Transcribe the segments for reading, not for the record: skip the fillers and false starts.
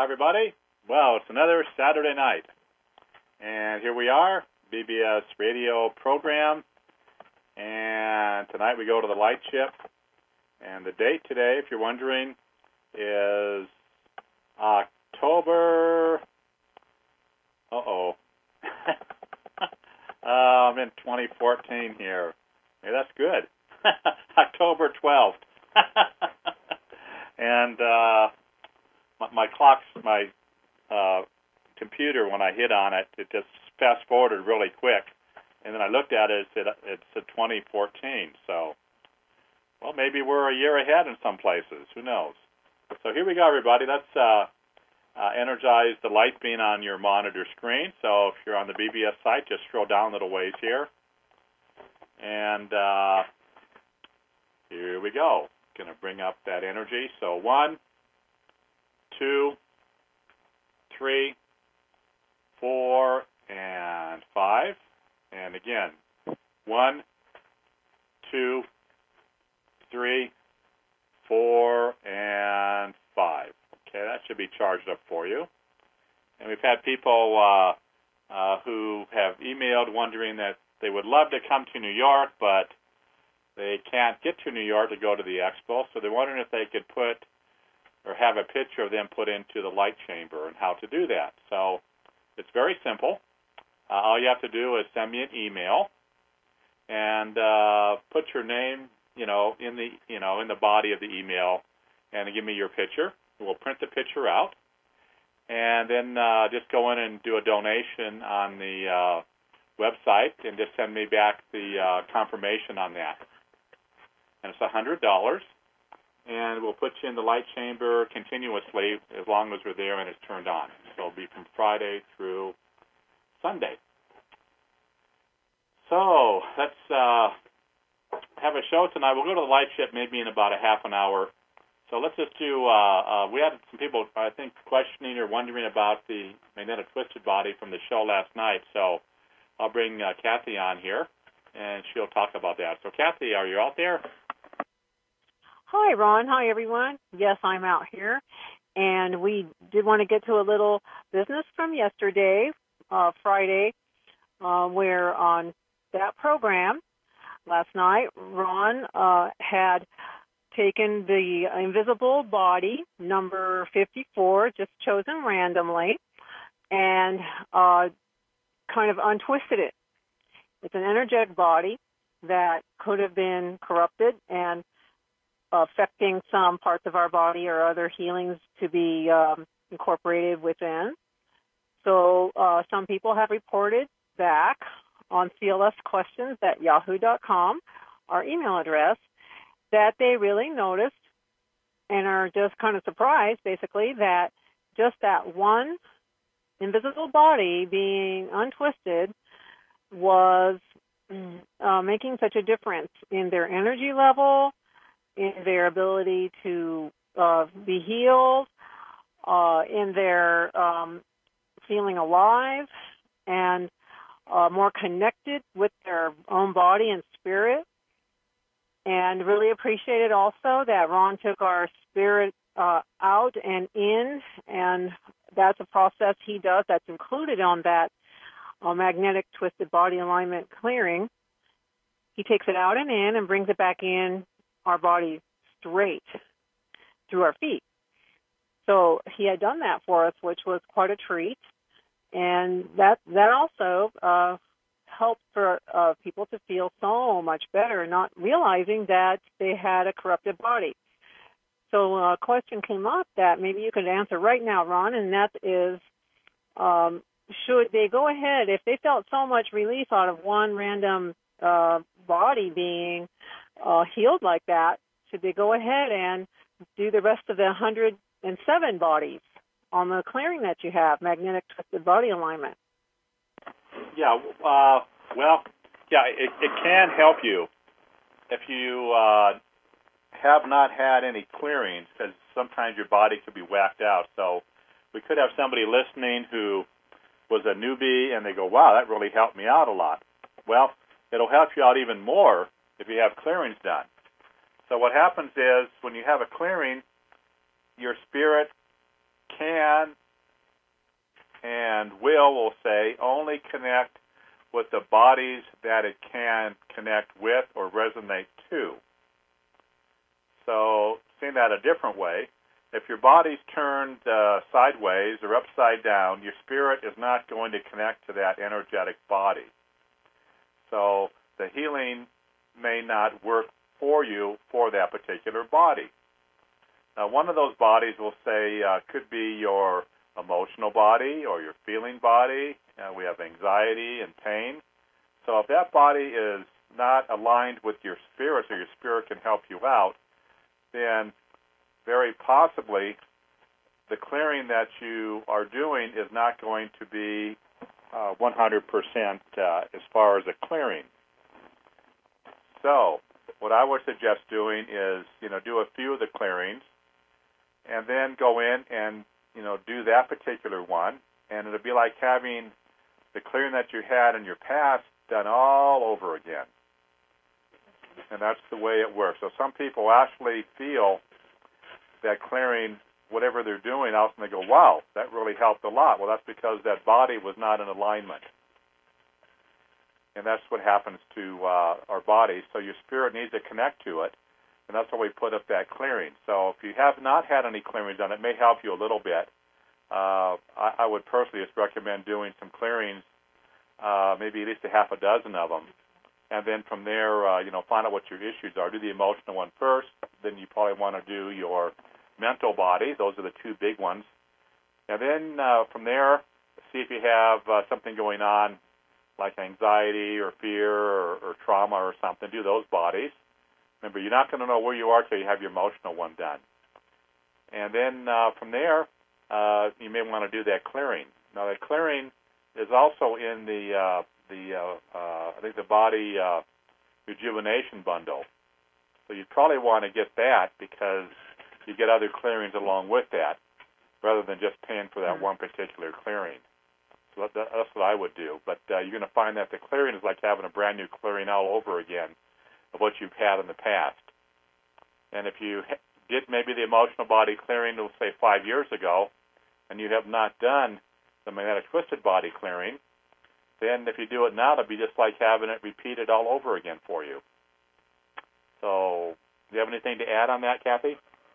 Hi, everybody. Well, it's another Saturday night, and here we are, BBS radio program, and tonight we go to the light ship, and the date today, if you're wondering, is October, I'm in 2014 here. Hey, that's good. October 12th. And my clock's, my computer, when I hit on it, it just fast-forwarded really quick. And then I looked at it, it said 2014. So, well, maybe we're a year ahead in some places. Who knows? So here we go, everybody. Let's energize the light beam on your monitor screen. So if you're on the BBS site, just scroll down a little ways here. And here we go. Going to bring up that energy. So 1, 2, 3, 4, and 5. And again, 1, 2, 3, 4, and 5. Okay, that should be charged up for you. And we've had people who have emailed wondering that they would love to come to New York, but they can't get to New York to go to the expo, so they're wondering if they could put or have a picture of them put into the light chamber and how to do that. So it's very simple. All you have to do is send me an email and put your name, in the body of the email, and give me your picture. We'll print the picture out, and then just go in and do a donation on the website, and just send me back the confirmation on that. And it's $100, and we'll put you in the light chamber continuously as long as we're there and it's turned on. So it'll be from Friday through Sunday. So let's have a show tonight. We'll go to the light ship maybe in about a half an hour. So let's just do, we had some people, I think, questioning or wondering about the magnetic twisted body from the show last night. So I'll bring Kathy on here, and she'll talk about that. So Kathy, are you out there? Hi, Ron. Hi, everyone. Yes, I'm out here. And we did want to get to a little business from yesterday, Friday, where on that program last night, Ron had taken the invisible body, number 54, just chosen randomly, and kind of untwisted it. It's an energetic body that could have been corrupted and affecting some parts of our body or other healings to be incorporated within. So some people have reported back on clsquestions@yahoo.com, our email address, that they really noticed and are just kind of surprised, basically, that just that one invisible body being untwisted was making such a difference in their energy level, in their ability to be healed, in their feeling alive and more connected with their own body and spirit. And really appreciated also that Ron took our spirit out and in, and that's a process he does that's included on that magnetic twisted body alignment clearing. He takes it out and in and brings it back in our body straight through our feet. So he had done that for us, which was quite a treat. And that also helped for people to feel so much better, not realizing that they had a corrupted body. So a question came up that maybe you could answer right now, Ron, and that is, should they go ahead, if they felt so much relief out of one random body being healed like that, should they go ahead and do the rest of the 107 bodies on the clearing that you have, magnetic twisted body alignment? Yeah, it can help you if you have not had any clearings, because sometimes your body could be whacked out. So we could have somebody listening who was a newbie, and they go, wow, that really helped me out a lot. Well, it'll help you out even more if you have clearings done. So what happens is when you have a clearing, your spirit can and will say, only connect with the bodies that it can connect with or resonate to. So, seeing that a different way, if your body's turned sideways or upside down, your spirit is not going to connect to that energetic body. So, the healing may not work for you for that particular body. Now, one of those bodies will say could be your emotional body or your feeling body. We have anxiety and pain. So if that body is not aligned with your spirit, so your spirit can help you out, then very possibly the clearing that you are doing is not going to be 100% as far as a clearing. So what I would suggest doing is, do a few of the clearings and then go in and, do that particular one. And it'll be like having the clearing that you had in your past done all over again. And that's the way it works. So some people actually feel that clearing whatever they're doing else, and they go, wow, that really helped a lot. Well, that's because that body was not in alignment. And that's what happens to our bodies. So your spirit needs to connect to it, and that's why we put up that clearing. So if you have not had any clearings done, it may help you a little bit. I would personally just recommend doing some clearings, maybe at least a half a dozen of them. And then from there, find out what your issues are. Do the emotional one first. Then you probably want to do your mental body. Those are the two big ones. And then from there, see if you have something going on like anxiety or fear or trauma or something. Do those bodies. Remember, you're not going to know where you are till you have your emotional one done. And then from there, you may want to do that clearing. Now, that clearing is also in the I think the body rejuvenation bundle. So you probably want to get that because you get other clearings along with that, rather than just paying for that one particular clearing. So that's what I would do. But you're going to find that the clearing is like having a brand new clearing all over again of what you've had in the past. And if you did maybe the emotional body clearing, let's say 5 years ago, and you have not done the magnetic twisted body clearing, then if you do it now, it'll be just like having it repeated all over again for you. So, do you have anything to add on that, Kathy?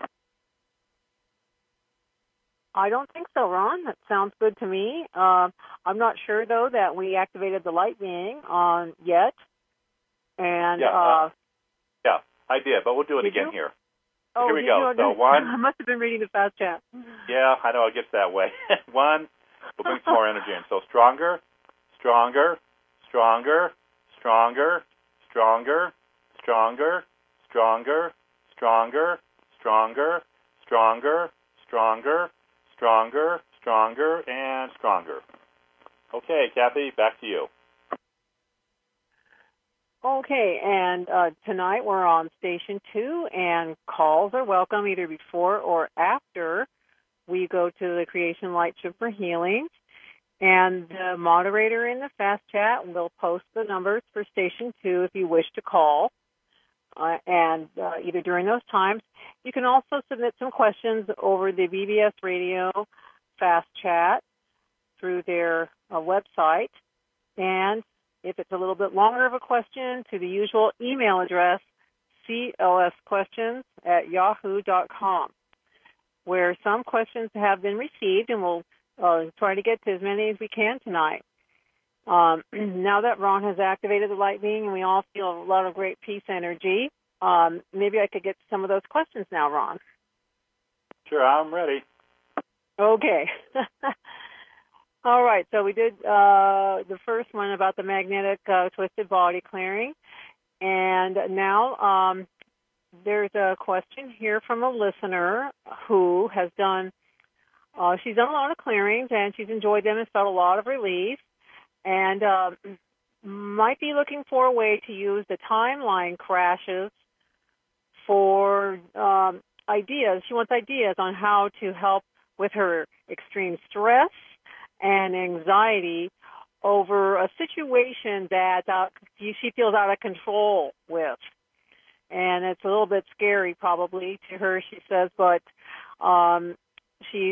I don't think so, Ron. That sounds good to me. I'm not sure, though, that we activated the light being on yet. And yeah, I did, but we'll do it again here. Oh, here we go. So one. I must have been reading the fast chat. Yeah, I know it gets that way. One, we'll bring some more energy in. So stronger, stronger, stronger, stronger, stronger, stronger, stronger, stronger, stronger, stronger, stronger, stronger, stronger, and stronger. Okay, Kathy, back to you. Okay, and tonight we're on Station 2, and calls are welcome either before or after we go to the Creation Light Show for Healing. And the moderator in the fast chat will post the numbers for Station 2 if you wish to call. And either during those times, you can also submit some questions over the BBS Radio fast chat through their website. And if it's a little bit longer of a question, to the usual email address, clsquestions@yahoo.com, where some questions have been received, and we'll try to get to as many as we can tonight. Now that Ron has activated the light being and we all feel a lot of great peace energy, maybe I could get to some of those questions now, Ron. Sure, I'm ready. Okay. All right, so we did the first one about the magnetic twisted body clearing. And now there's a question here from a listener who has done, she's done a lot of clearings, and she's enjoyed them and felt a lot of relief, and might be looking for a way to use the timeline crashes for ideas. She wants ideas on how to help with her extreme stress and anxiety over a situation that she feels out of control with. And it's a little bit scary probably to her, she says, but she's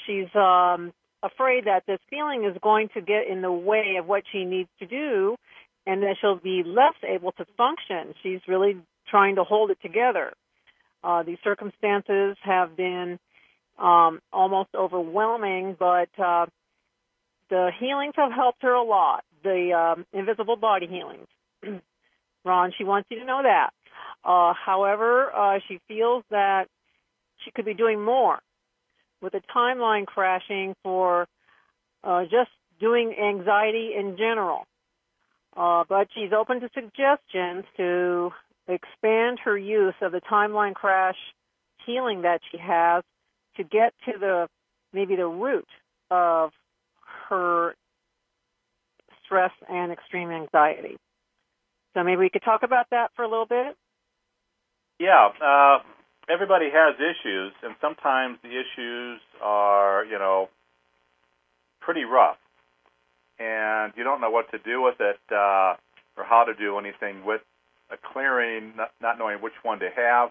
she's afraid that this feeling is going to get in the way of what she needs to do, and that she'll be less able to function. She's really trying to hold it together. These circumstances have been almost overwhelming, but the healings have helped her a lot, the invisible body healings. Ron, she wants you to know that. However, she feels that she could be doing more with the timeline crashing for just doing anxiety in general. But she's open to suggestions to expand her use of the timeline crash healing that she has to get to maybe the root of her stress and extreme anxiety. So maybe we could talk about that for a little bit. Yeah, everybody has issues, and sometimes the issues are, pretty rough, and you don't know what to do with it or how to do anything with a clearing, not knowing which one to have.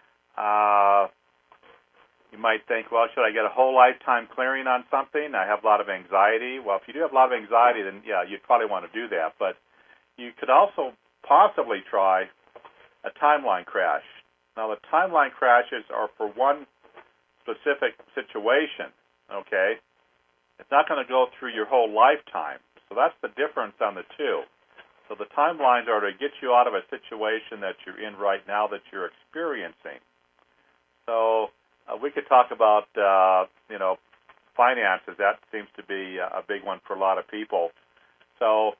You might think, well, should I get a whole lifetime clearing on something? I have a lot of anxiety. Well, if you do have a lot of anxiety, then, yeah, you'd probably want to do that. But you could also possibly try a timeline crash. Now, the timeline crashes are for one specific situation, okay? It's not going to go through your whole lifetime. So that's the difference on the two. So the timelines are to get you out of a situation that you're in right now that you're experiencing. So we could talk about, finances. That seems to be a big one for a lot of people. So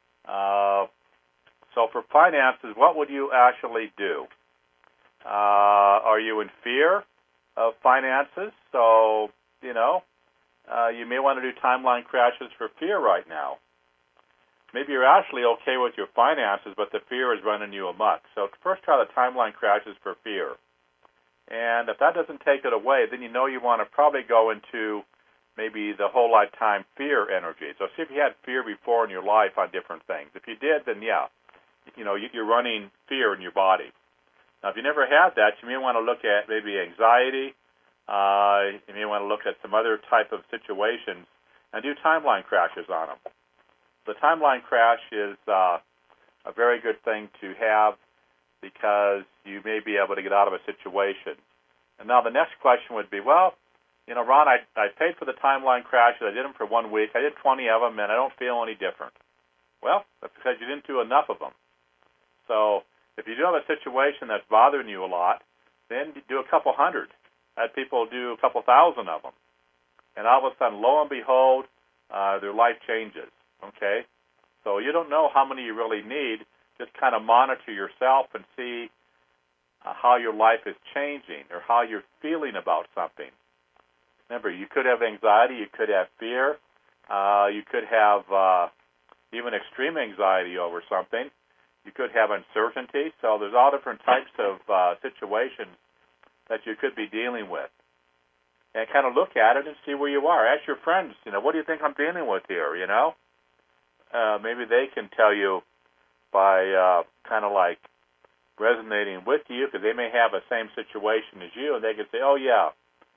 for finances, what would you actually do? Are you in fear of finances? So, you may want to do timeline crashes for fear right now. Maybe you're actually okay with your finances, but the fear is running you amok. So first try the timeline crashes for fear. And if that doesn't take it away, then you want to probably go into maybe the whole lifetime fear energy. So see if you had fear before in your life on different things. If you did, then yeah, you're running fear in your body. Now, if you never had that, you may want to look at maybe anxiety. You may want to look at some other type of situations and do timeline crashes on them. The timeline crash is a very good thing to have because you may be able to get out of a situation. And now the next question would be, well, Ron, I paid for the timeline crashes. I did them for 1 week. I did 20 of them, and I don't feel any different. Well, that's because you didn't do enough of them. So if you do have a situation that's bothering you a lot, then do a couple hundred. I had people do a couple thousand of them. And all of a sudden, lo and behold, their life changes, okay? So you don't know how many you really need. Just kind of monitor yourself and see how your life is changing or how you're feeling about something. Remember, you could have anxiety, you could have fear, you could have even extreme anxiety over something. You could have uncertainty. So there's all different types of situations that you could be dealing with. And kind of look at it and see where you are. Ask your friends, what do you think I'm dealing with here, Maybe they can tell you by kind of like resonating with you because they may have the same situation as you, and they can say, oh, yeah,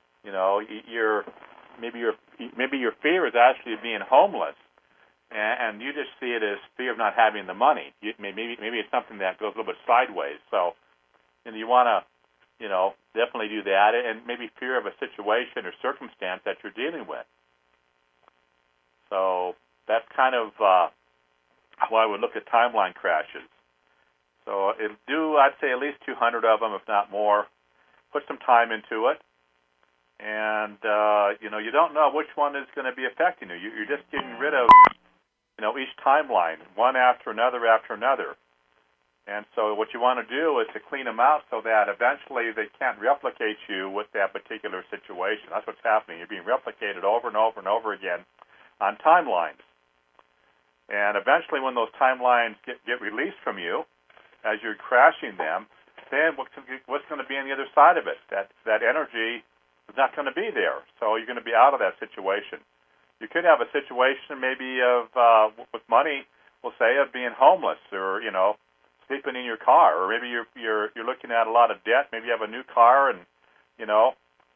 maybe your fear is actually being homeless. And you just see it as fear of not having the money. Maybe it's something that goes a little bit sideways. So, you want to, definitely do that, and maybe fear of a situation or circumstance that you're dealing with. So that's kind of how I would look at timeline crashes. So it'll do, I'd say, at least 200 of them, if not more. Put some time into it. And, you don't know which one is going to be affecting you. You're just getting rid of each timeline, one after another after another. And so what you want to do is to clean them out so that eventually they can't replicate you with that particular situation. That's what's happening. You're being replicated over and over and over again on timelines. And eventually when those timelines get released from you, as you're crashing them, then what's going to be on the other side of it? That energy is not going to be there. So you're going to be out of that situation. You could have a situation maybe of, with money, we'll say, of being homeless or, sleeping in your car. Or maybe you're looking at a lot of debt. Maybe you have a new car and,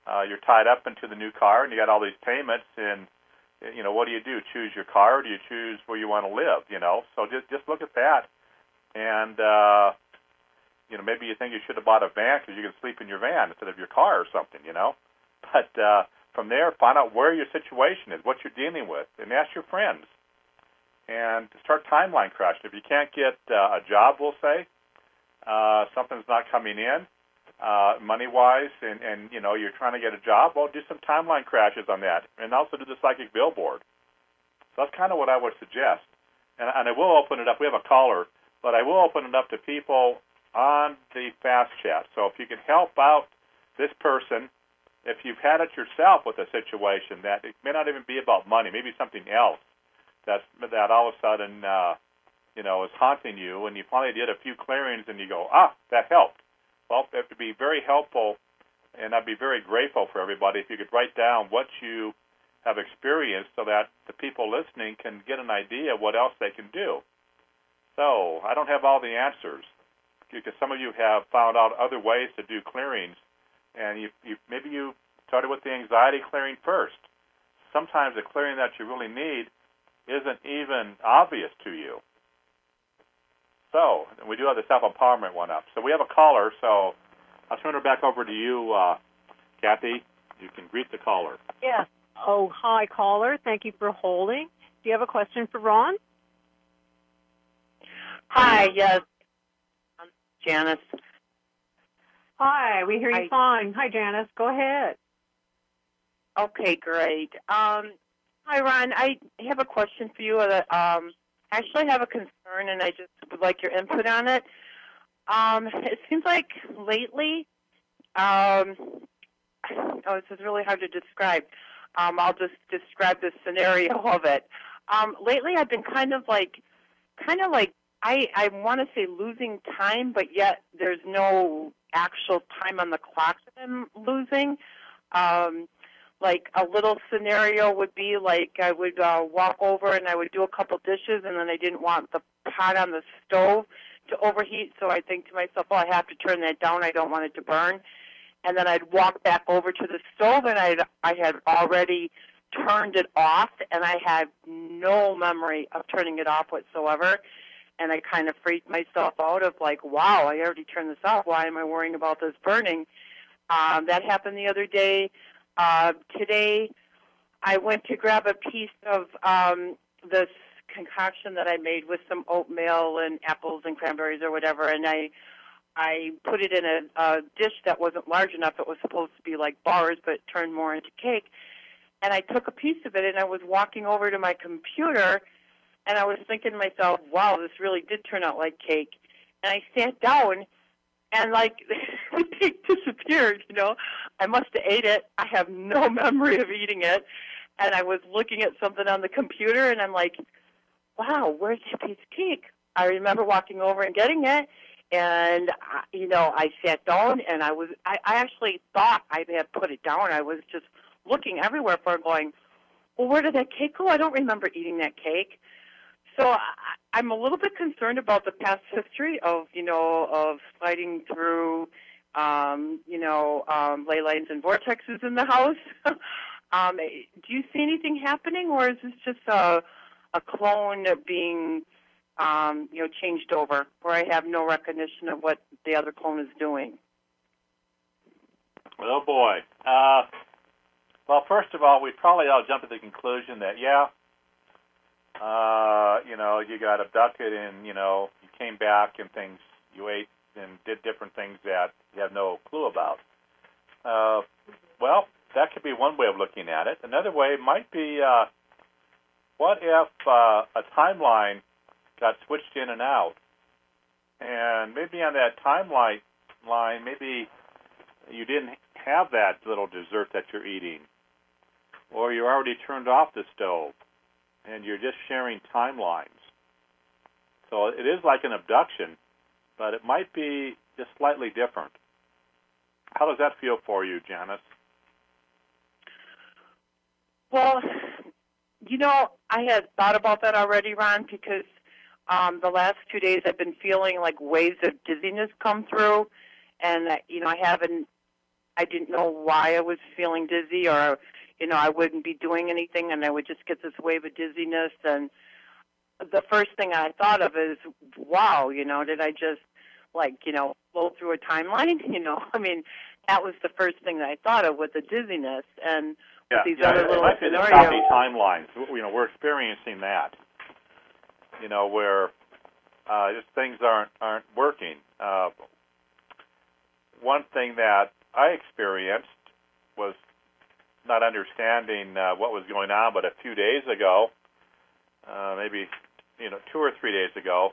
you're tied up into the new car, and you got all these payments, and what do you do? Choose your car, or do you choose where you want to live? So just look at that, and maybe you think you should have bought a van because you can sleep in your van instead of your car or something. But from there, find out where your situation is, what you're dealing with, and ask your friends, and start timeline crashing. If you can't get a job, we'll say something's not coming in. Money-wise, and you're trying to get a job, well, do some timeline crashes on that, and also do the psychic billboard. So that's kind of what I would suggest. And I will open it up. We have a caller, but I will open it up to people on the Fast Chat. So if you can help out this person, if you've had it yourself with a situation that it may not even be about money, maybe something else that all of a sudden is haunting you, and you finally did a few clearings, and you go, that helped. Well, it would be very helpful, and I'd be very grateful for everybody if you could write down what you have experienced so that the people listening can get an idea of what else they can do. So I don't have all the answers because some of you have found out other ways to do clearings, and maybe you started with the anxiety clearing first. Sometimes the clearing that you really need isn't even obvious to you. So we do have the self-empowerment one up. So we have a caller, so I'll turn it back over to you, Kathy. You can greet the caller. Yes. Oh, hi, caller. Thank you for holding. Do you have a question for Ron? Hi, yes. I'm Janice. Hi, we hear you fine. Hi, Janice. Go ahead. Okay, great. Hi, Ron. I have a question for you. I actually have a concern, and I just would like your input on it. It seems like lately, this is really hard to describe. I'll just describe the scenario of it. Lately, I've been kind of like, I want to say losing time, but yet there's no actual time on the clock that I'm losing. Like a little scenario would be like I would walk over and I would do a couple dishes, and then I didn't want the pot on the stove to overheat, so I think to myself, I have to turn that down. I don't want it to burn. And then I'd walk back over to the stove, and I had already turned it off, and I had no memory of turning it off whatsoever. And I kind of freaked myself out of like, wow, I already turned this off. Why am I worrying about this burning? That happened the other day. Today, I went to grab a piece of this concoction that I made with some oatmeal and apples and cranberries or whatever, and I put it in a dish that wasn't large enough. It was supposed to be like bars, but it turned more into cake. And I took a piece of it, and I was walking over to my computer, and I was thinking to myself, wow, this really did turn out like cake. And I sat down, and like the cake disappeared, I must have ate it. I have no memory of eating it. And I was looking at something on the computer, and I'm like, wow, where's that piece of cake? I remember walking over and getting it, and, I sat down, and I actually thought I had put it down. I was just looking everywhere for it, going, well, where did that cake go? I don't remember eating that cake. So I'm a little bit concerned about the past history of, of sliding through, ley lines and vortexes in the house. Do you see anything happening, or is this just a clone being, changed over, where I have no recognition of what the other clone is doing? Oh, boy. Well, first of all, we'd probably all jump to the conclusion that, you got abducted and, you came back and you ate and did different things that you have no clue about. Well, that could be one way of looking at it. Another way might be, what if a timeline got switched in and out? And maybe on that timeline maybe you didn't have that little dessert that you're eating, or you already turned off the stove, and you're just sharing timelines. So it is like an abduction, but it might be just slightly different. How does that feel for you, Janice? Well, I had thought about that already, Ron, because the last 2 days I've been feeling like waves of dizziness come through, and, I haven't I didn't know why I was feeling dizzy, or I wouldn't be doing anything, and I would just get this wave of dizziness. And the first thing I thought of is, wow, did I just flow through a timeline? I mean, that was the first thing that I thought of with the dizziness, and with these other little it might be the choppy timelines. We're experiencing that. Where just things aren't working. One thing that I experienced was not understanding what was going on, but a few days ago, maybe 2 or 3 days ago,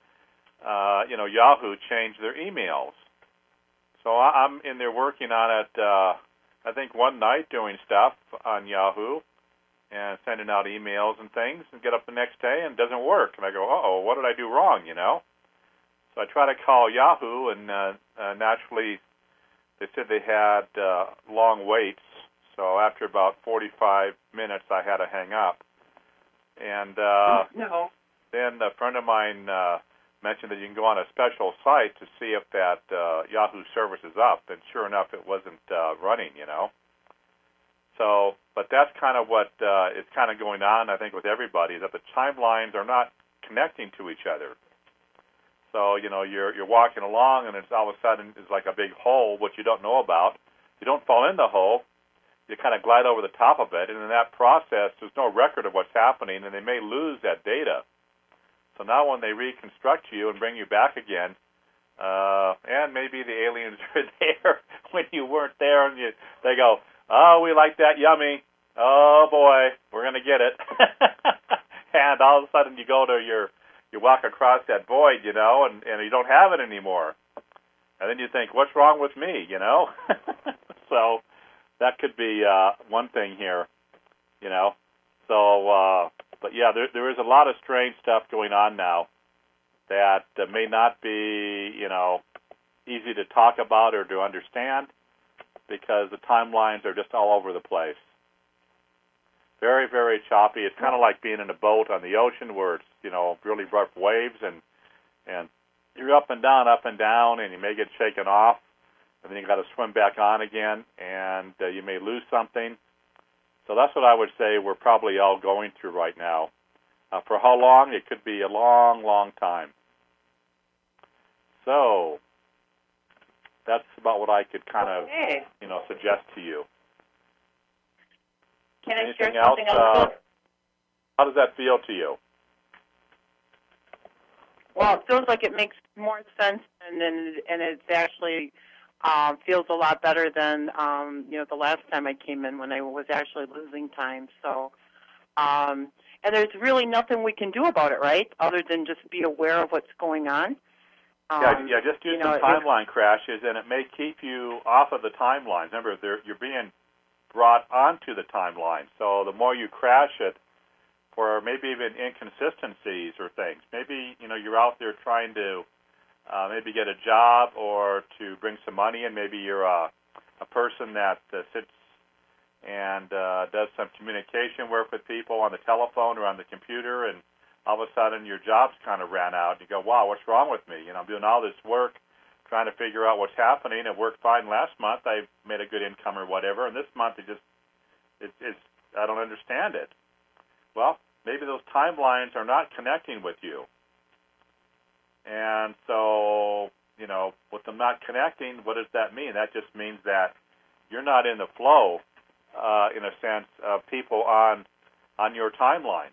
Yahoo changed their emails. So I'm in there working on it. I think one night doing stuff on Yahoo and sending out emails and things, and get up the next day and it doesn't work. And I go, uh-oh, what did I do wrong? So I try to call Yahoo, and naturally they said they had long waits. So after about 45 minutes, I had to hang up. And then a friend of mine mentioned that you can go on a special site to see if that Yahoo service is up. And sure enough, it wasn't running, So, but that's kind of what is kind of going on, I think, with everybody, is that the timelines are not connecting to each other. So, you're walking along, and it's all of a sudden it's like a big hole, which you don't know about. You don't fall in the hole. You kind of glide over the top of it, and in that process, there's no record of what's happening, and they may lose that data. So now when they reconstruct you and bring you back again, and maybe the aliens are there when you weren't there, and they go, oh, we like that, yummy. Oh, boy, we're going to get it. And all of a sudden you walk across that void, and you don't have it anymore. And then you think, what's wrong with me, So that could be one thing here, So, but yeah, there is a lot of strange stuff going on now that may not be, easy to talk about or to understand, because the timelines are just all over the place. Very, very choppy. It's kind of like being in a boat on the ocean where it's, really rough waves, and you're up and down, and you may get shaken off, and then you got to swim back on again, and you may lose something. So that's what I would say we're probably all going through right now. For how long? It could be a long, long time. So that's about what I could kind of, suggest to you. Can I Anything share something else? How does that feel to you? Well, it feels like it makes more sense, and it actually feels a lot better than the last time I came in, when I was actually losing time. So, and there's really nothing we can do about it, right? Other than just be aware of what's going on. Just do some timeline crashes, and it may keep you off of the timelines. Remember, you're being brought onto the timeline. So the more you crash it, for maybe even inconsistencies or things. Maybe, you're out there trying to maybe get a job or to bring some money in. Maybe you're a person that sits and does some communication work with people on the telephone or on the computer, and all of a sudden your job's kind of ran out. You go, wow, what's wrong with me? I'm doing all this work trying to figure out what's happening. It worked fine last month. I made a good income or whatever, and this month it's I don't understand it. Well, maybe those timelines are not connecting with you. And so, with them not connecting, what does that mean? That just means that you're not in the flow, in a sense, of people on your timeline.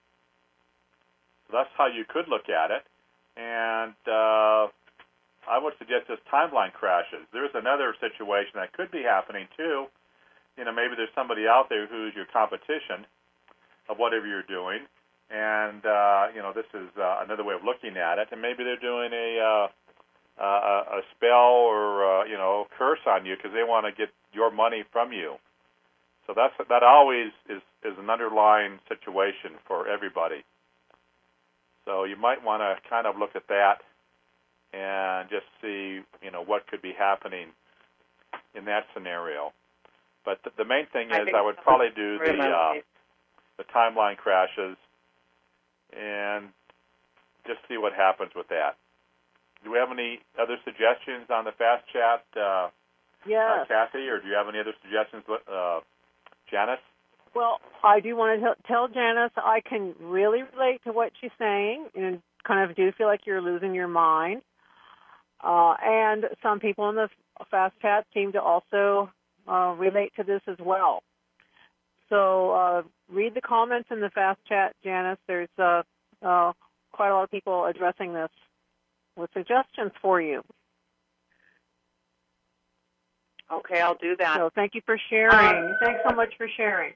So that's how you could look at it. And I would suggest just timeline crashes. There's another situation that could be happening, too. Maybe there's somebody out there who's your competition of whatever you're doing, and this is another way of looking at it. And maybe they're doing a spell or curse on you because they want to get your money from you. So that always is an underlying situation for everybody. So you might want to kind of look at that and just see what could be happening in that scenario. But the main thing is I would probably do the timeline crashes and just see what happens with that. Do we have any other suggestions on the Fast Chat Yes. Kathy, or do you have any other suggestions, Janice? Well, I do want to tell Janice I can really relate to what she's saying and kind of do feel like you're losing your mind. And some people in the Fast Chat seem to also relate to this as well. So read the comments in the Fast Chat, Janice. There's quite a lot of people addressing this with suggestions for you. Okay, I'll do that. So thank you for sharing. Thanks so much for sharing.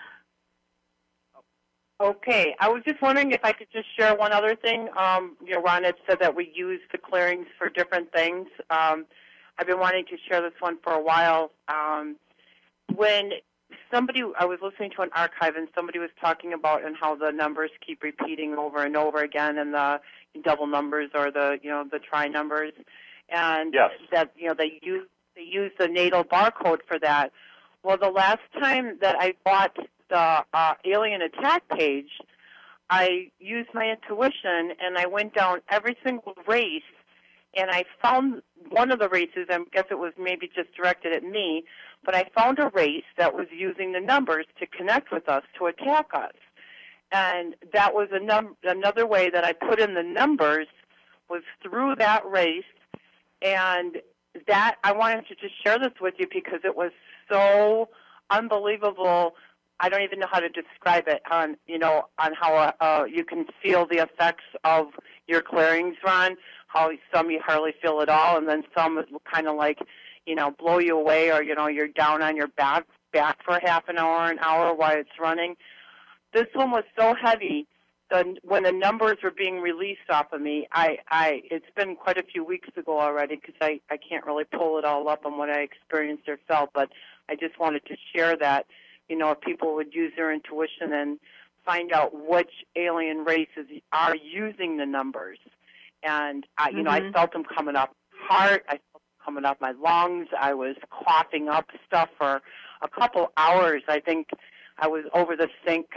Okay, I was just wondering if I could just share one other thing. Ron had said that we use the clearings for different things. I've been wanting to share this one for a while. When I was listening to an archive, and somebody was talking about and how the numbers keep repeating over and over again, and the double numbers or the tri numbers, and yes. that they use the natal barcode for that. Well, the last time that I bought the Alien Attack page, I used my intuition and I went down every single race, and I found one of the races. I guess it was maybe just directed at me, but I found a race that was using the numbers to connect with us, to attack us. And that was another way that I put in the numbers was through that race. And that I wanted to just share this with you because it was so unbelievable. I don't even know how to describe it on how you can feel the effects of your clearings, Ron, how some you hardly feel at all, and then some kind of like, blow you away, or, you're down on your back for half an hour while it's running. This one was so heavy when the numbers were being released off of me. It's been quite a few weeks ago already because I can't really pull it all up on what I experienced or felt, but I just wanted to share that, if people would use their intuition and find out which alien races are using the numbers. And, I felt them coming up heart, I felt them coming up my lungs, I was coughing up stuff for a couple hours. I think I was over the sink,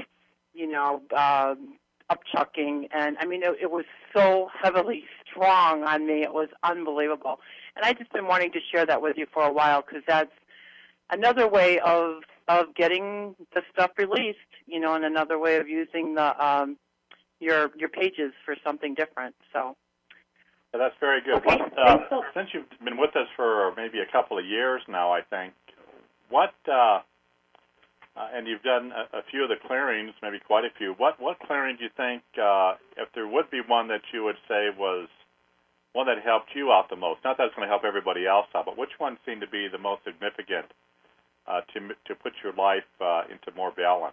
upchucking, and it was so heavily strong on me. It was unbelievable. And I just been wanting to share that with you for a while because that's another way of getting the stuff released, and another way of using the your pages for something different. So yeah, that's very good. Okay. Since you've been with us for maybe a couple of years now, I think, and you've done a few of the clearings, maybe quite a few. What clearing do you think, if there would be one that you would say was one that helped you out the most? Not that it's going to help everybody else out, but which one seemed to be the most significant to put your life into more balance?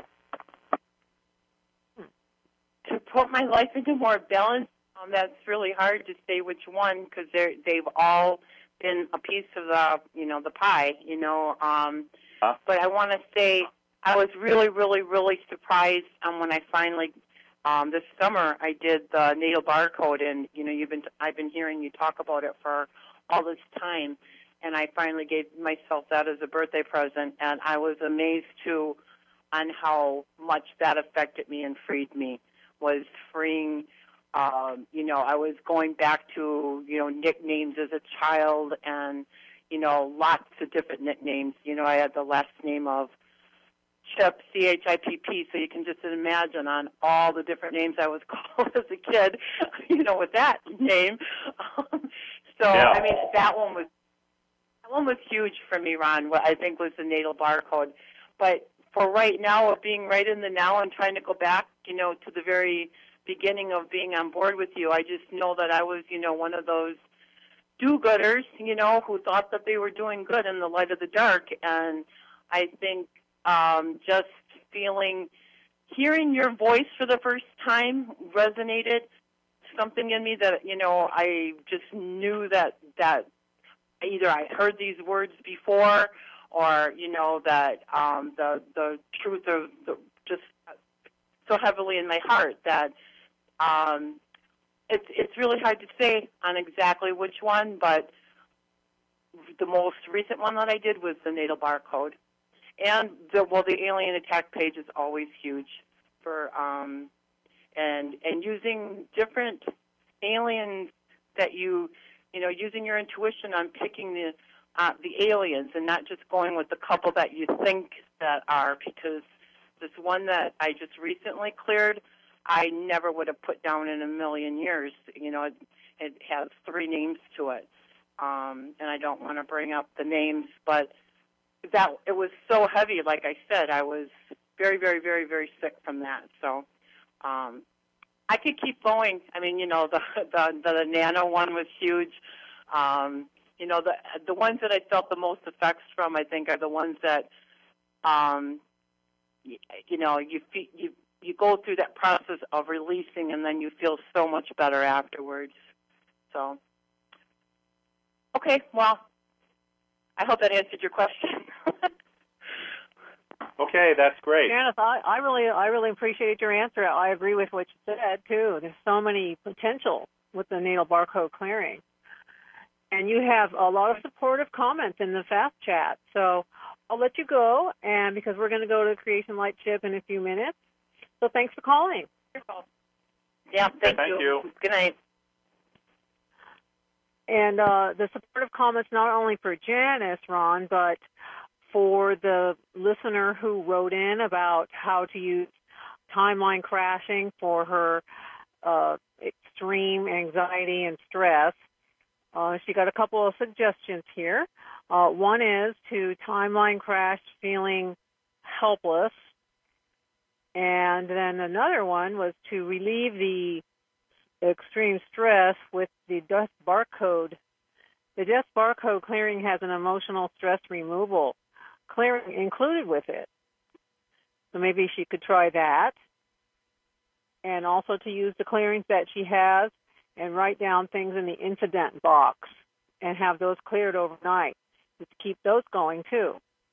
To put my life into more balance, that's really hard to say which one because they've all been a piece of the pie, But I want to say I was really, really, really surprised when I finally this summer I did the natal barcode, and I've been hearing you talk about it for all this time, and I finally gave myself that as a birthday present, and I was amazed too on how much that affected me and freed me. Was freeing. I was going back to nicknames as a child and. Lots of different nicknames. I had the last name of Chip, C-H-I-P-P, so you can just imagine on all the different names I was called as a kid, with that name. Yeah. That one was huge for me, Ron, what I think was the natal barcode. But for right now, of being right in the now and trying to go back, to the very beginning of being on board with you, I just know that I was, one of those do-gooders, who thought that they were doing good in the light of the dark. And I think just hearing your voice for the first time resonated something in me that, I just knew that either I heard these words before or, that the truth of just so heavily in my heart that it's really hard to say on exactly which one, but the most recent one that I did was the natal barcode. And the Alien Attack page is always huge for and using different aliens that using your intuition on picking the aliens and not just going with the couple that you think that are, because this one that I just recently cleared, I never would have put down in a million years. You know, it has 3 names to it, and I don't want to bring up the names, but that it was so heavy. Like I said, I was very, very, very, very sick from that. So I could keep going. I mean, you know, the nano one was huge. You know, the ones that I felt the most effects from, I think, are the ones that, you know, you go through that process of releasing, and then you feel so much better afterwards. So, okay, well, I hope that answered your question. Okay, that's great. Janice, I really appreciate your answer. I agree with what you said too. There's so many potential with the natal barcode clearing, and you have a lot of supportive comments in the fast chat. So I'll let you go, and because we're going to go to Creation Light Ship in a few minutes. So thanks for calling. Yeah, thank you. Good night. And the supportive comments not only for Janice, Ron, but for the listener who wrote in about how to use timeline crashing for her extreme anxiety and stress. She got a couple of suggestions here. One is to timeline crash feeling helpless. And then another one was to relieve the extreme stress with the Death Barcode. The Death Barcode clearing has an emotional stress removal clearing included with it. So maybe she could try that. And also to use the clearings that she has and write down things in the incident box and have those cleared overnight. Just keep those going too.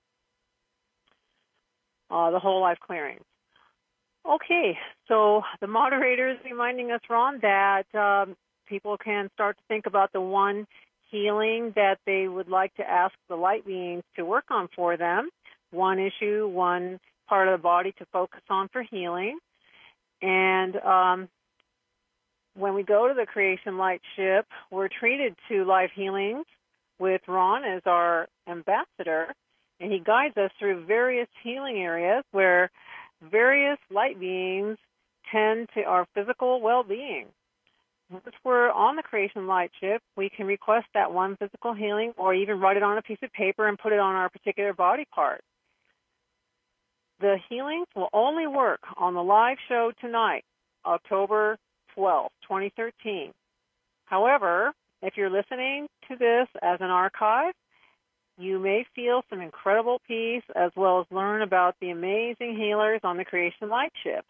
The whole life clearings. Okay, so the moderator is reminding us, Ron, that people can start to think about the one healing that they would like to ask the light beings to work on for them. One issue, one part of the body to focus on for healing. And when we go to the Creation Light Ship, we're treated to live healings with Ron as our ambassador, and he guides us through various healing areas where various light beings tend to our physical well-being. Once we're on the Creation Light Ship, we can request that one physical healing or even write it on a piece of paper and put it on our particular body part. The healings will only work on the live show tonight, October 12th, 2013. However, if you're listening to this as an archive, you may feel some incredible peace as well as learn about the amazing healers on the Creation Light Ship.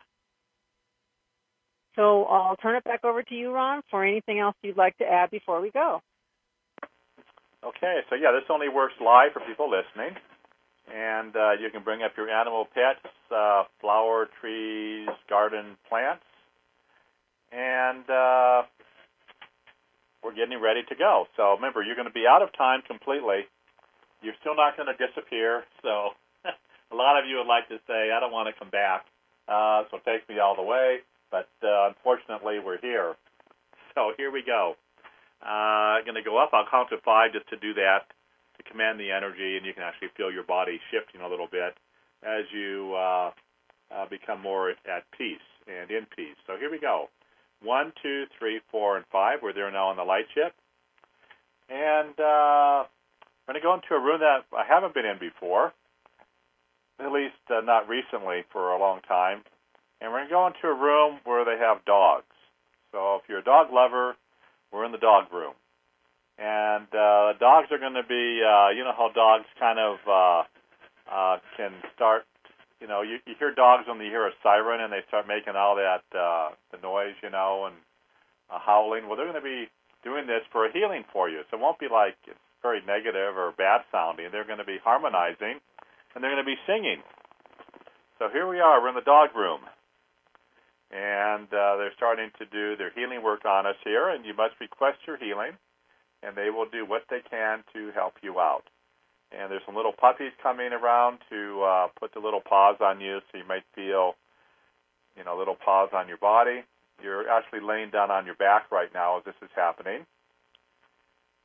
So I'll turn it back over to you, Ron, for anything else you'd like to add before we go. Okay, so yeah, this only works live for people listening. And you can bring up your animal pets, flower, trees, garden plants. And we're getting ready to go. So remember, you're going to be out of time completely. You're still not going to disappear. So a lot of you would like to say, I don't want to come back, so take me all the way. But unfortunately, we're here. So here we go. I'm going to go up. I'll count to 5 just to do that, to command the energy, and you can actually feel your body shifting a little bit as you become more at peace and in peace. So here we go. 1, 2, 3, 4, and 5. We're there now on the light ship. And I'm going to go into a room that I haven't been in before, at least not recently for a long time. And we're going to go into a room where they have dogs. So if you're a dog lover, we're in the dog room. And dogs are going to be, you know how dogs kind of can start, you know, you hear dogs when you hear a siren and they start making all that, the noise, you know, and howling. Well, they're going to be doing this for a healing for you. So it won't be like it's very negative or bad sounding. They're going to be harmonizing, and they're going to be singing. So here we are. We're in the dog room. And they're starting to do their healing work on us here, and you must request your healing, and they will do what they can to help you out. And there's some little puppies coming around to put the little paws on you, so you might feel, you know, little paws on your body. You're actually laying down on your back right now as this is happening.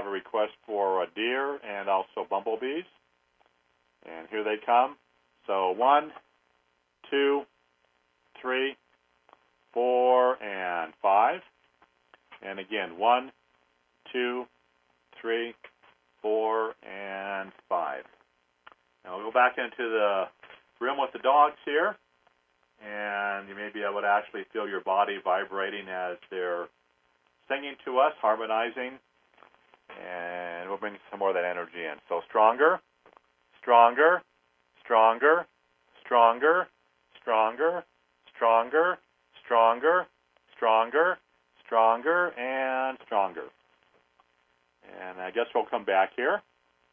have a request for a deer and also bumblebees. And here they come. So 1, 2, 3, 4, and 5. And again, 1, 2, 3, 4, and 5. Now we'll go back into the room with the dogs here, and you may be able to actually feel your body vibrating as they're singing to us, harmonizing, and we'll bring some more of that energy in. So stronger, stronger, stronger, stronger, stronger, stronger, stronger, stronger, stronger, and stronger. And I guess we'll come back here.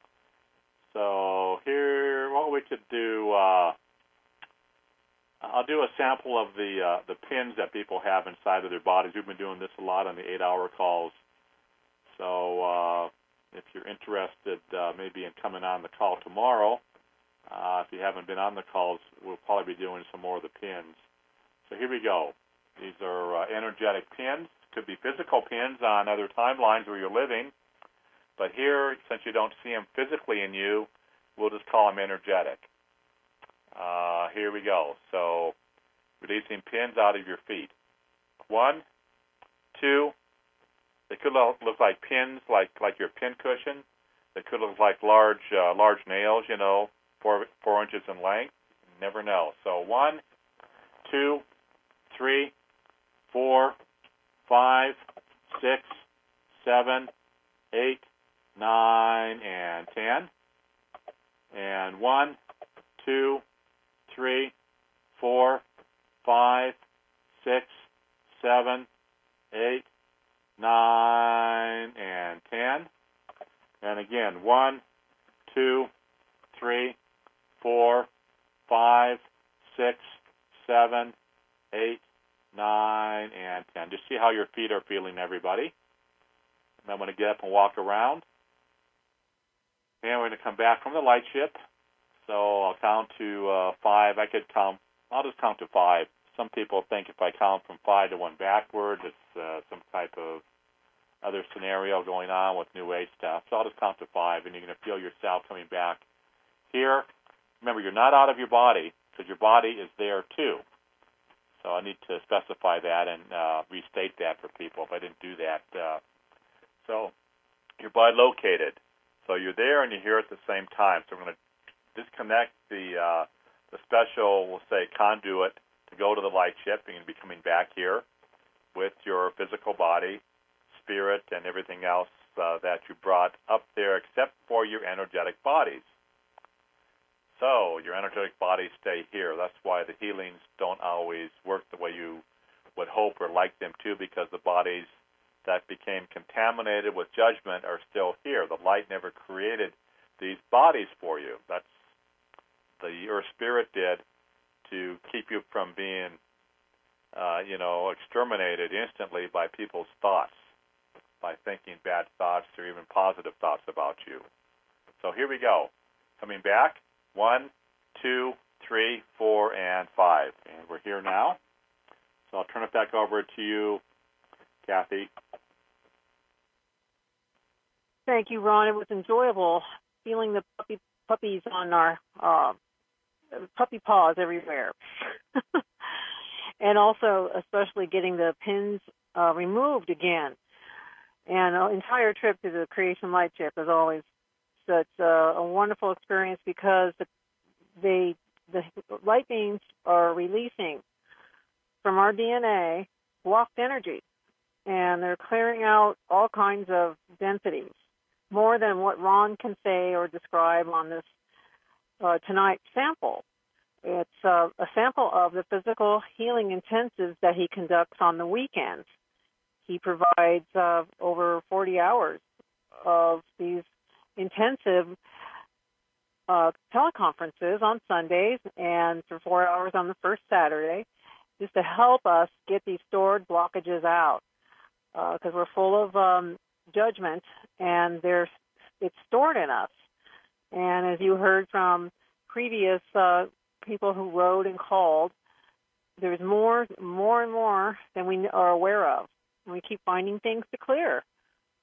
So here, what we could do, I'll do a sample of the pins that people have inside of their bodies. We've been doing this a lot on the 8-hour calls. So if you're interested maybe in coming on the call tomorrow, if you haven't been on the calls, we'll probably be doing some more of the pins. So here we go. These are energetic pins. Could be physical pins on other timelines where you're living. But here, since you don't see them physically in you, we'll just call them energetic. Here we go. So releasing pins out of your feet. 1, 2. They could look like pins, like your pin cushion. They could look like large nails, 4 inches in length. You never know. So 1, 2, 3, 4, 5, 6, 7, 8, 9, and 10. And 1, 2, 3, 4, 5, 6, 7, 8, 9, and 10. And again, 1, 2, 3, 4, 5, 6, 7, 8, 9, and 10. Just see how your feet are feeling, everybody. And I'm going to get up and walk around. And we're going to come back from the light ship. So I'll count to 5. I'll just count to 5. Some people think if I count from 5 to 1 backward, it's some type of other scenario going on with New Age stuff. So I'll just count to 5, and you're going to feel yourself coming back here. Remember, you're not out of your body, because your body is there too. So I need to specify that and restate that for people if I didn't do that. So you're bilocated. So you're there and you're here at the same time. So we're going to disconnect the special, we'll say, conduit to go to the light ship. You're going to be coming back here with your physical body, spirit, and everything else that you brought up there except for your energetic bodies. So your energetic bodies stay here. That's why the healings don't always work the way you would hope or like them to, because the bodies that became contaminated with judgment are still here. The light never created these bodies for you. That's your spirit did to keep you from being, exterminated instantly by people's thoughts, by thinking bad thoughts or even positive thoughts about you. So here we go. Coming back. 1, 2, 3, 4, and 5. And we're here now. So I'll turn it back over to you, Kathy. Thank you, Ron. It was enjoyable feeling the puppies on our puppy paws everywhere. And also, especially getting the pins removed again. And an entire trip to the Creation Light Ship is always such a wonderful experience, because the light beams are releasing from our DNA blocked energy, and they're clearing out all kinds of densities, more than what Ron can say or describe on this tonight's sample. It's a sample of the physical healing intensives that he conducts on the weekends. He provides over 40 hours of these intensive teleconferences on Sundays and for 4 hours on the first Saturday, just to help us get these stored blockages out, because we're full of judgment, and it's stored in us. And as you heard from previous people who wrote and called, there's more and more than we are aware of, and we keep finding things to clear.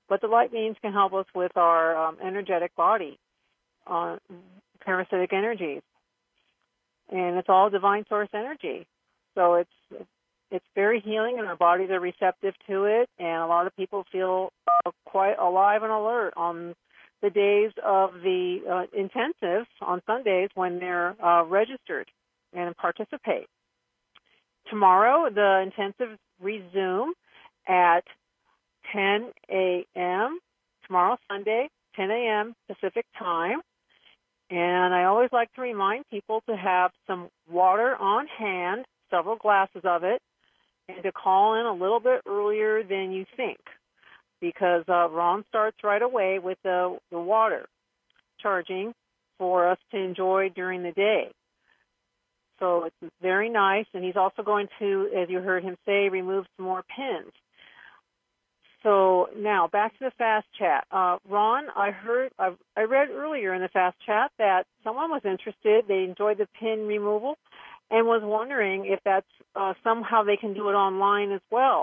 But the light beams can help us with our energetic body, parasitic energies. And it's all divine source energy. So it's very healing, and our bodies are receptive to it, and a lot of people feel quite alive and alert on the days of the intensives on Sundays when they're registered and participate. Tomorrow, the intensives resume at 10 a.m. Tomorrow, Sunday, 10 a.m. Pacific time. And I always like to remind people to have some water on hand, several glasses of it, and to call in a little bit earlier than you think, because Ron starts right away with the water charging for us to enjoy during the day. So it's very nice, and he's also going to, as you heard him say, remove some more pins. So now back to the fast chat. Ron, I read earlier in the fast chat that someone was interested. They enjoyed the pin removal and was wondering if that's somehow they can do it online as well.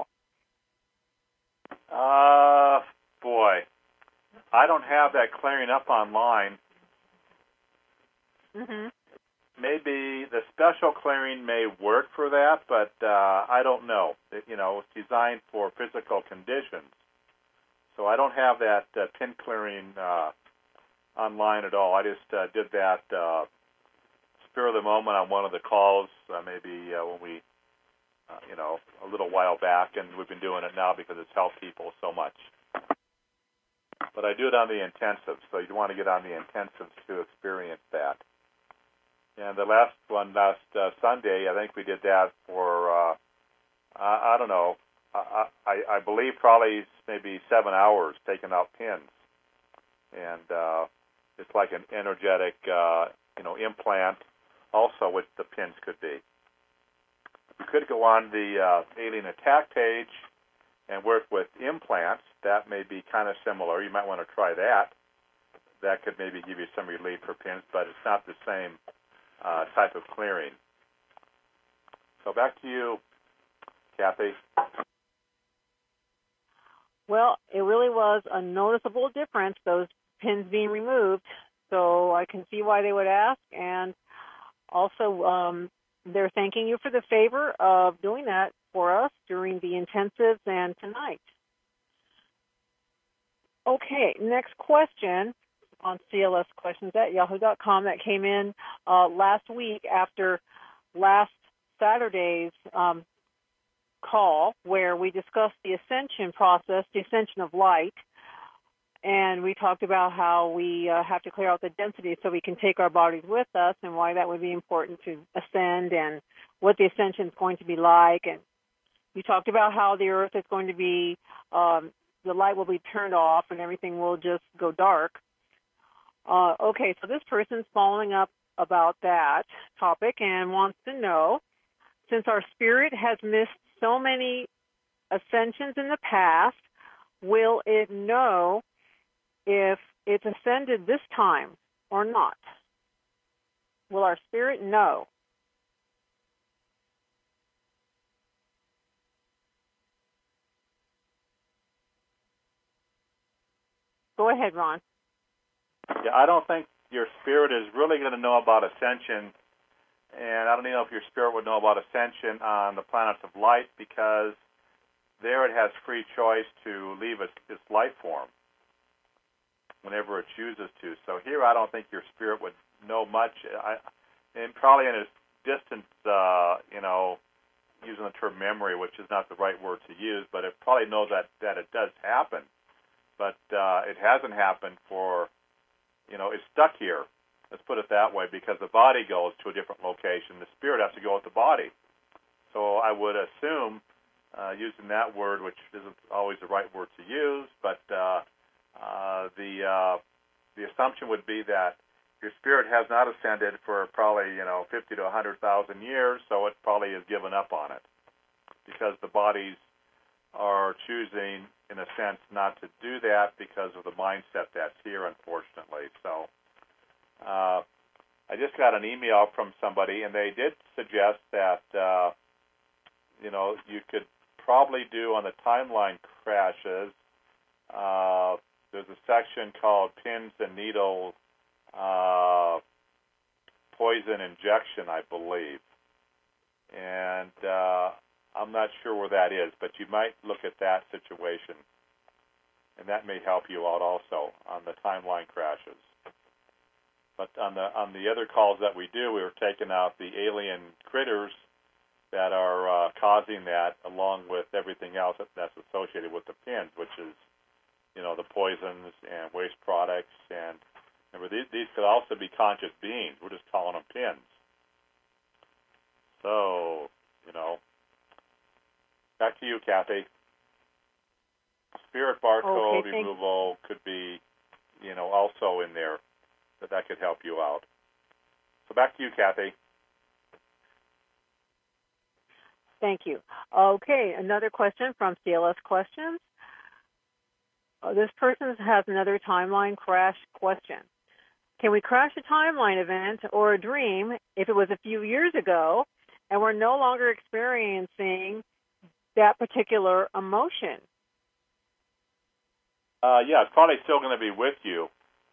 Boy, I don't have that clearing up online. Mm-hmm. Maybe the special clearing may work for that, but I don't know. It's designed for physical conditions. So I don't have that pin clearing online at all. I just did that spur of the moment on one of the calls, maybe when we, a little while back, and we've been doing it now because it's helped people so much. But I do it on the intensives, so you want to get on the intensives to experience that. And the last Sunday, I think we did that for, I don't know, I believe probably maybe 7 hours taking out pins. And it's like an energetic, implant also, which the pins could be. You could go on the Alien Attack page and work with implants. That may be kind of similar. You might want to try that. That could maybe give you some relief for pins, but it's not the same type of clearing. So back to you, Kathy. Well, it really was a noticeable difference, those pins being removed. So I can see why they would ask. And also, they're thanking you for the favor of doing that for us during the intensives and tonight. Okay, next question on clsquestions@yahoo.com that came in last week after last Saturday's call, where we discussed the ascension process, the ascension of light, and we talked about how we have to clear out the density so we can take our bodies with us, and why that would be important to ascend, and what the ascension is going to be like. And we talked about how the earth is going to be, the light will be turned off and everything will just go dark. Okay, so this person's following up about that topic and wants to know, since our spirit has missed so many ascensions in the past, will it know if it's ascended this time or not? Will our spirit know? Go ahead, Ron. Yeah, I don't think your spirit is really going to know about ascension, and I don't even know if your spirit would know about ascension on the planets of light, because there it has free choice to leave its life form whenever it chooses to. So here I don't think your spirit would know much, and probably in its distance, using the term memory, which is not the right word to use, but it probably knows that it does happen. But it hasn't happened for, it's stuck here. Let's put it that way, because the body goes to a different location. The spirit has to go with the body. So I would assume, using that word, which isn't always the right word to use, but the assumption would be that your spirit has not ascended for probably 50 to 100,000 years, so it probably has given up on it, because the bodies are choosing, in a sense, not to do that because of the mindset that's here, unfortunately. So I just got an email from somebody, and they did suggest that, you could probably do on the timeline crashes, there's a section called pins and needle poison injection, I believe. And I'm not sure where that is, but you might look at that situation. And that may help you out also on the timeline crashes. But on the other calls that we do, we were taking out the alien critters that are causing that, along with everything else that's associated with the pins, which is, the poisons and waste products. And remember, these could also be conscious beings. We're just calling them pins. So, back to you, Kathy. Spirit barcode removal could be, also in there, that could help you out. So back to you, Kathy. Thank you. Okay, another question from CLS Questions. This person has another timeline crash question. Can we crash a timeline event or a dream if it was a few years ago and we're no longer experiencing that particular emotion? Yeah, it's probably still going to be with you.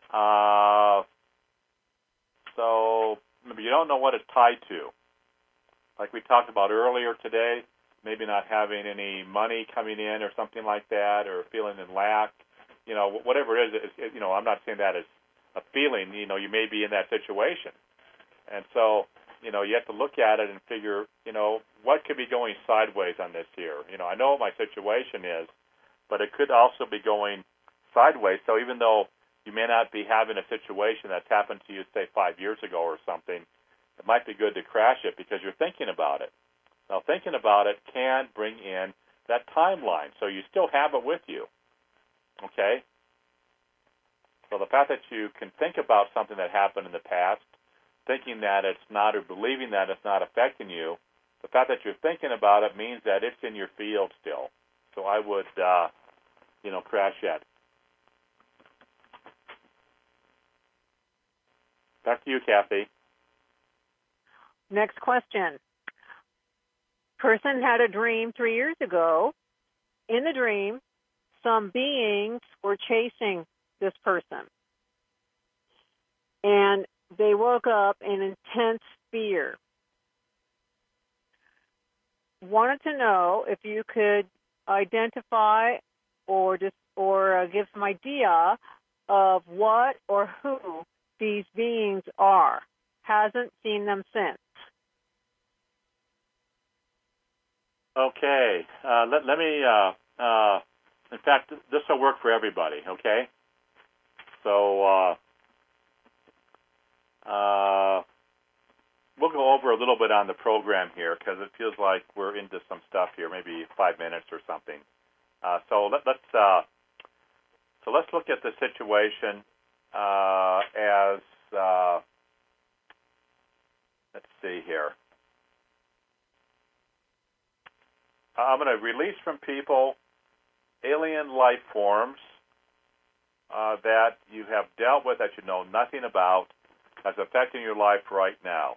So maybe you don't know what it's tied to. Like we talked about earlier today, maybe not having any money coming in or something like that, or feeling in lack. Whatever it is, I'm not saying that as a feeling. You may be in that situation. And so, you have to look at it and figure, what could be going sideways on this here. I know what my situation is, but it could also be going sideways. So even though you may not be having a situation that's happened to you, say, 5 years ago or something, it might be good to crash it because you're thinking about it. Now, thinking about it can bring in that timeline, so you still have it with you, okay? So the fact that you can think about something that happened in the past, thinking that it's not, or believing that it's not affecting you, the fact that you're thinking about it means that it's in your field still. So I would, crash it. Back to you, Kathy. Next question. Person had a dream 3 years ago. In the dream, some beings were chasing this person. And they woke up in intense fear. Wanted to know if you could identify or give some idea of what or who these beings are. Hasn't seen them since. Okay. Let me, in fact, this will work for everybody, okay? So we'll go over a little bit on the program here because it feels like we're into some stuff here, maybe 5 minutes or something. So let's look at the situation as, let's see here. I'm going to release from people alien life forms that you have dealt with, that you know nothing about, that's affecting your life right now.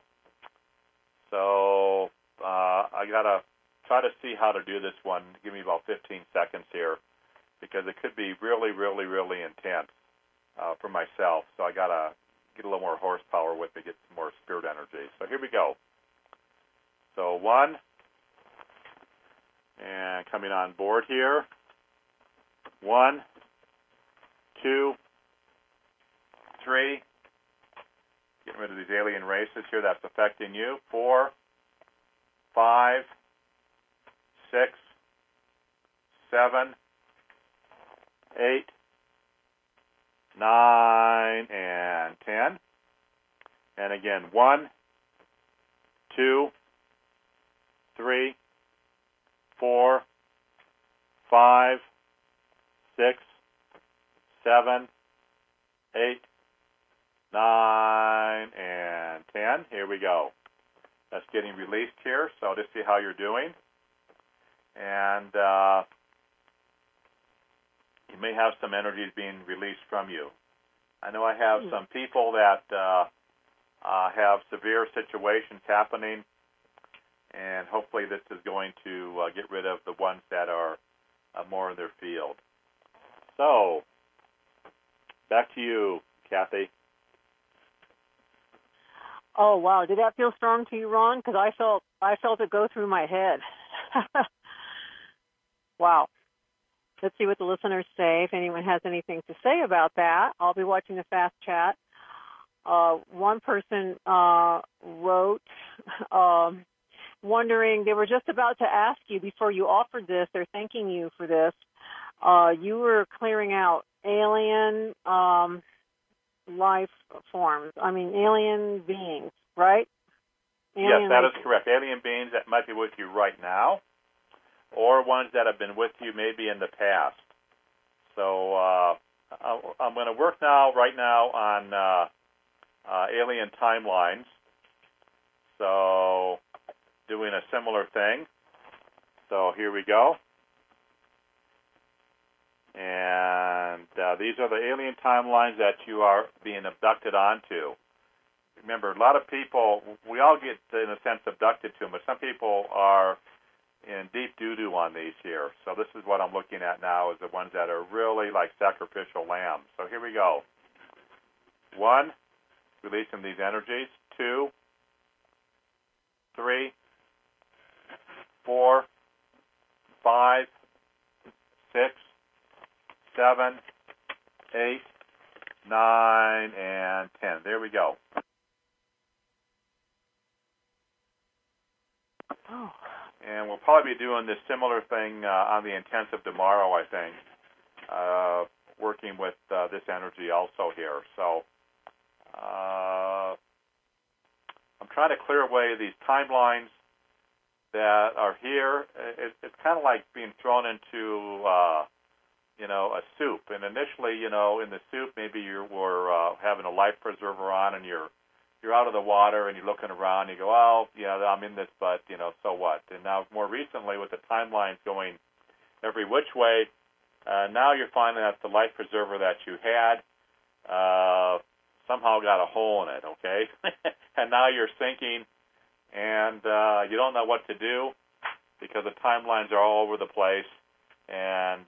So I got to try to see how to do this one. Give me about 15 seconds here because it could be really, really, really intense for myself. So I got to get a little more horsepower with me, get some more spirit energy. So here we go. So 1, and coming on board here. 1, 2, 3. Getting rid of these alien races here that's affecting you. 4, 5, 6, 7, 8, 9, and 10. And again, 1, 2, 3, 4, 5, 6, 7, 8, 9, and 10. Here we go. That's getting released here, so just see how you're doing. And you may have some energies being released from you. I know I have some people that have severe situations happening, and hopefully this is going to get rid of the ones that are more in their field. So, back to you, Kathy. Oh wow, did that feel strong to you, Ron? Because I felt it go through my head. Wow. Let's see what the listeners say. If anyone has anything to say about that, I'll be watching the fast chat. One person wrote, wondering, they were just about to ask you before you offered this. They're thanking you for this. You were clearing out alien life forms. I mean, alien beings, right? Yes, that is correct. Alien beings that might be with you right now, or ones that have been with you maybe in the past. So I'm going to work right now on alien timelines. So doing a similar thing. So here we go. And these are the alien timelines that you are being abducted onto. Remember, a lot of people, we all get, in a sense, abducted to them, but some people are in deep doo-doo on these here. So this is what I'm looking at now, is the ones that are really like sacrificial lambs. So here we go. 1, releasing these energies. 2, 3, 4, 5, 6, 7, 8, 9, and 10. There we go. Oh. And we'll probably be doing this similar thing on the intensive tomorrow, I think, working with this energy also here. So I'm trying to clear away these timelines that are here. It's kind of like being thrown into, a soup. And initially, in the soup, maybe you were having a life preserver on, and you're out of the water and you're looking around, you go, oh, yeah, I'm in this, but, so what? And now more recently with the timelines going every which way, now you're finding that the life preserver that you had somehow got a hole in it, okay? And now you're sinking and you don't know what to do because the timelines are all over the place and,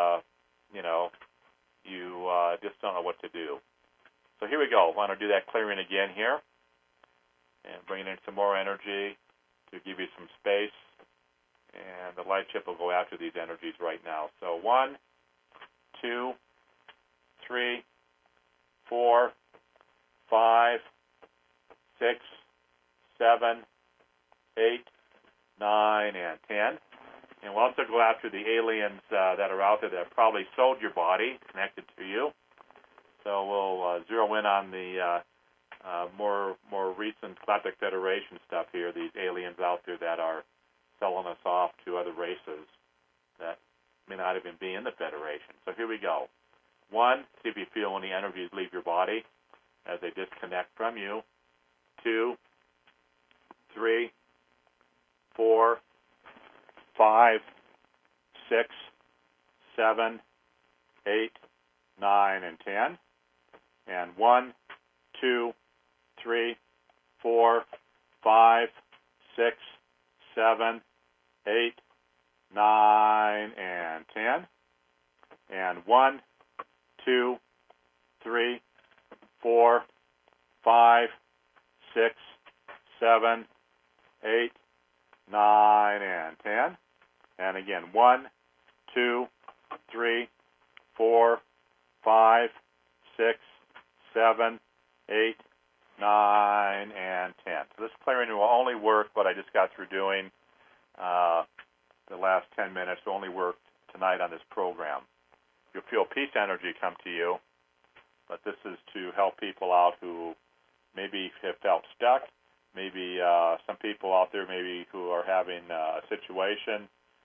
you just don't know what to do. So here we go. I want to do that clearing again here and bring in some more energy to give you some space. And the light chip will go after these energies right now. So 1, 2, 3, 4, 5, 6, 7, 8, 9, and 10. And we'll also go after the aliens that are out there that have probably sold your body, connected to you. So we'll zero in on the more recent Galactic Federation stuff here, these aliens out there that are selling us off to other races that may not even be in the Federation. So here we go. 1, see if you feel any energies leave your body as they disconnect from you. 2, 3, 4, 5, 6, 7, 8, 9, and 10. And 1, 2, 3, 4, 5, 6, 7, 8, 9, and 10. And 1, 2, 3, 4, 5, 6, 7, 8, 9, and 10. And again, 1, 2, 3, 4, 5, 6, 7, 8, 9, and 10. So this clearing will only work what I just got through doing the last 10 minutes, will only work tonight on this program. You'll feel peace energy come to you, but this is to help people out who maybe have felt stuck, maybe some people out there maybe who are having a situation,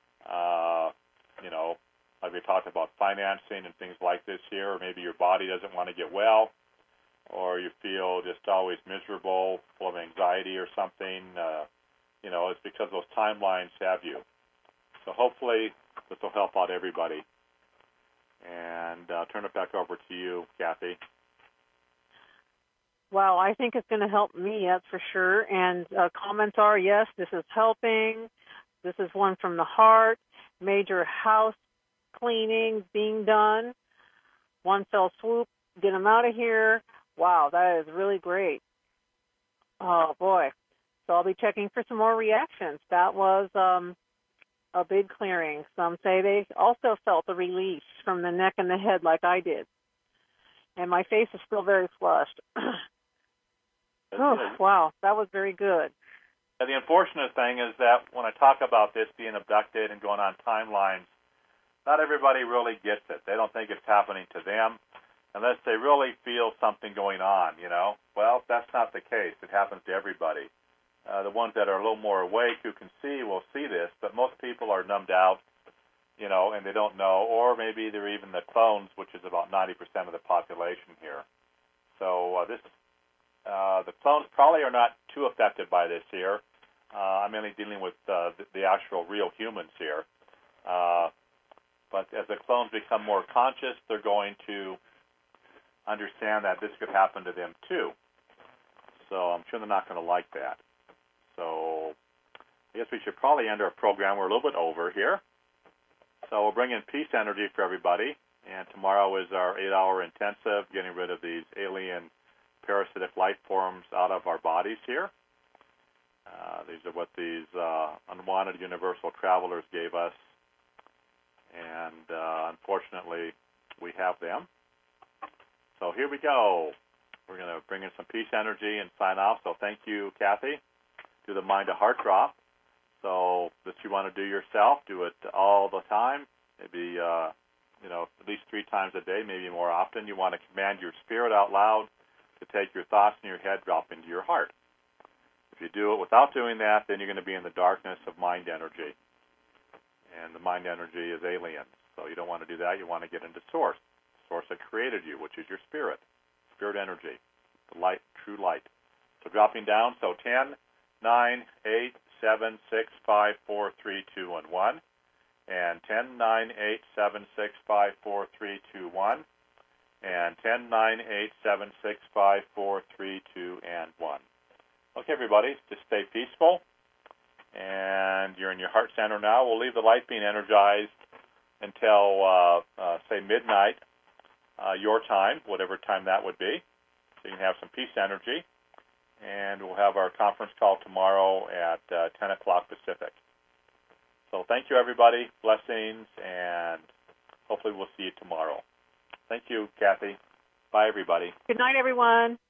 like we talked about financing and things like this here, or maybe your body doesn't want to get well, or you feel just always miserable, full of anxiety or something, it's because those timelines have you. So hopefully this will help out everybody. And I'll turn it back over to you, Kathy. Well, I think it's going to help me, that's for sure. And comments are, yes, this is helping. This is one from the heart. Major house cleaning being done. one fell swoop, get them out of here. Wow, that is really great. Oh, boy. So I'll be checking for some more reactions. That was a big clearing. Some say they also felt a release from the neck and the head like I did. And my face is still very flushed. Oh, wow, that was very good. And the unfortunate thing is that when I talk about this being abducted and going on timelines, not everybody really gets it. They don't think it's happening to them unless they really feel something going on, you know. Well, that's not the case. It happens to everybody. The ones that are a little more awake who can see will see this, but most people are numbed out, you know, and they don't know, or maybe they're even the clones, which is about 90% of the population here. So the clones probably are not too affected by this here. I'm mainly dealing with the actual real humans here. But as the clones become more conscious, they're going to understand that this could happen to them too. So I'm sure they're not going to like that. So I guess we should probably end our program. We're a little bit over here. So we'll bring in peace energy for everybody. And tomorrow is our 8-hour intensive, getting rid of these alien parasitic life forms out of our bodies here. These are what these unwanted universal travelers gave us. And unfortunately, we have them. So here we go. We're going to bring in some peace energy and sign off. So thank you, Kathy. Do the mind to heart drop. So this you want to do yourself, do it all the time, maybe at least 3 times a day, maybe more often. You want to command your spirit out loud to take your thoughts in your head, drop into your heart. If you do it without doing that, then you're going to be in the darkness of mind energy. And the mind energy is alien. So you don't want to do that. You want to get into source, the source that created you, which is your spirit energy, the light, true light. So dropping down, so 10, 9, 8, 7, 6, 5, 4, 3, 2, and 1. And 10, 9, 8, 7, 6, 5, 4, 3, 2, 1. And 10, 9, 8, 7, 6, 5, 4, 3, 2, and 1. Okay, everybody, just stay peaceful. And you're in your heart center now. We'll leave the light being energized until, say, midnight your time, whatever time that would be. So you can have some peace energy. And we'll have our conference call tomorrow at 10 o'clock Pacific. So thank you, everybody. Blessings, and hopefully we'll see you tomorrow. Thank you, Kathy. Bye, everybody. Good night, everyone.